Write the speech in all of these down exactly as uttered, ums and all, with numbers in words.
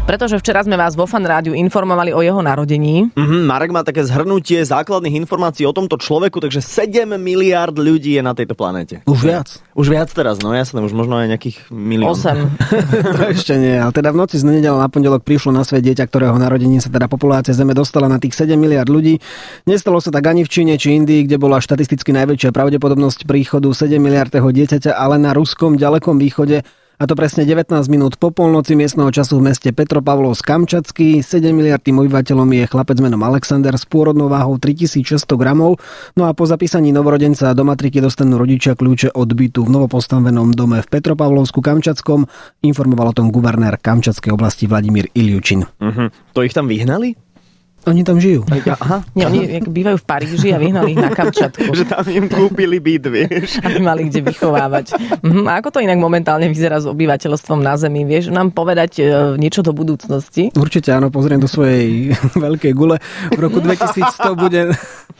Pretože včera sme vás vo Fan rádiu informovali o jeho narodení. Mm-hmm, Marek má také zhrnutie základných informácií o tomto človeku, takže sedem miliárd ľudí je na tejto planéte. Už viac. Už viac teraz, no jasné, už možno aj nejakých milión. osem. To ešte nie, ale teda v noci z nedeľa na pondelok prišlo na svet dieťa, ktorého narodení sa teda populácia Zeme dostala na tých sedem miliárd ľudí. Nestalo sa tak ani v Číne či Indii, kde bola štatisticky najväčšia pravdepodobnosť príchodu sedem miliardného dieťaťa, ale na ruskom ďalekom východe, a to presne devätnásť minút po polnoci miestneho času v meste Petropavlovsk-Kamčatský. sedem miliardým obyvateľom je chlapec menom Alexander s pôrodnou váhou tritisícšesťsto gramov. No a po zapísaní novorodenca do matriky dostanú rodičia kľúče od bytu v novopostavenom dome v Petropavlovsku-Kamčatskom. Informoval o tom guvernér Kamčatskej oblasti Vladimír Iliučin. Uh-huh. To ich tam vyhnali? Oni tam žijú. Aha. Nie, oni bývajú v Paríži a vyhnali ich na Kamčatku. Že tam im kúpili byt, vieš. Aby mali kde vychovávať. Mhm. A ako to inak momentálne vyzerá s obyvateľstvom na Zemi? Vieš nám povedať niečo do budúcnosti? Určite áno, pozriem do svojej veľkej gule. V roku dvetisícsto bude...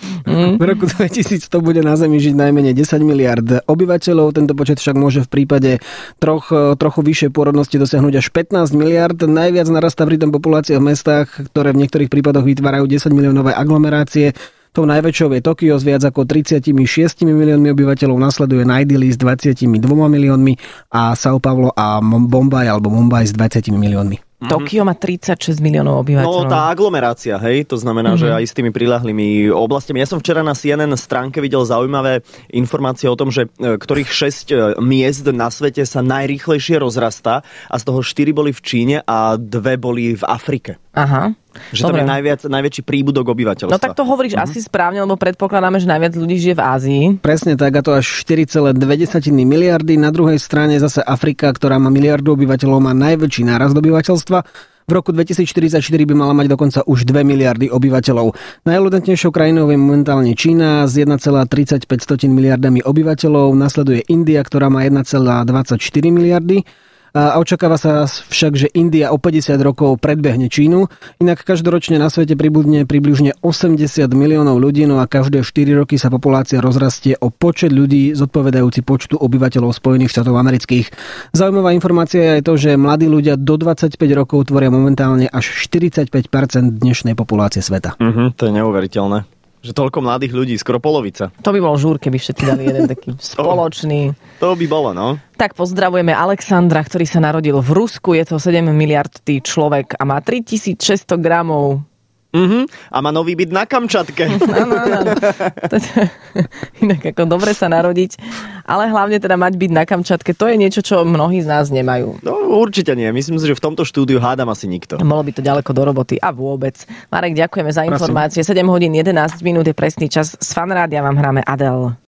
V roku dvetisícsto bude na Zemi žiť najmenej desať miliárd obyvateľov. Tento počet však môže v prípade troch, trochu vyššej pôrodnosti dosiahnuť až pätnásť miliárd. Najviac narastá pritom populácia v mestách, ktoré v niektorých prípadoch vytvárajú desať miliónové aglomerácie. Tou najväčšou je Tokio s viac ako tridsaťšesť miliónmi obyvateľov, nasleduje Naj-Dili s dvadsaťdva miliónmi a São Paulo a Bombaj alebo Mumbai s dvadsiatimi miliónmi. Tokio má tridsaťšesť miliónov obyvateľov. No tá aglomerácia, hej, to znamená, mm-hmm. že aj s tými priľahlými oblastiami. Ja som včera na C N N stránke videl zaujímavé informácie o tom, že ktorých šesť miest na svete sa najrýchlejšie rozrastá a z toho štyri boli v Číne a dve boli v Afrike. Aha. Že tam je najviac, najväčší príbudok obyvateľstva. No tak to hovoríš mm-hmm. asi správne, lebo predpokladáme, že najviac ľudí žije v Ázii. Presne tak, a to až štyri celé dve miliardy. Na druhej strane zase Afrika, ktorá má miliardu obyvateľov, má najväčší nárast obyvateľstva. V roku dvetisícštyridsaťštyri by mala mať dokonca už dve miliardy obyvateľov. Najľudnejšou krajinou je momentálne Čína s jeden celá tridsaťpäť miliardami obyvateľov. Nasleduje India, ktorá má jeden celá dvadsaťštyri miliardy. A očakáva sa však, že India o päťdesiat rokov predbehne Čínu. Inak každoročne na svete pribudne približne osemdesiat miliónov ľudí, no a každé štyri roky sa populácia rozrastie o počet ľudí zodpovedajúci počtu obyvateľov Spojených štátov amerických. Zaujímavá informácia je aj to, že mladí ľudia do dvadsaťpäť rokov tvoria momentálne až štyridsaťpäť percent dnešnej populácie sveta. Uh-huh, to je neuveriteľné. Že toľko mladých ľudí, skoro polovica. To by bol žúr, keby všetci dali jeden taký spoločný. To, to by bolo, no. Tak pozdravujeme Alexandra, ktorý sa narodil v Rusku. Je to sedem miliardý človek a má tritisícšesťsto gramov. Uh-huh. A má nový byt na Kamčatke. Áno, áno. Inak ako dobre sa narodiť, ale hlavne teda mať byt na Kamčatke, to je niečo, čo mnohí z nás nemajú. No určite nie. Myslím si, že v tomto štúdiu hádam asi nikto. Bolo by to ďaleko do roboty a vôbec. Marek, ďakujeme za informácie. sedem hodín jedenásť minút je presný čas. Z Fan rádia vám hráme Adele.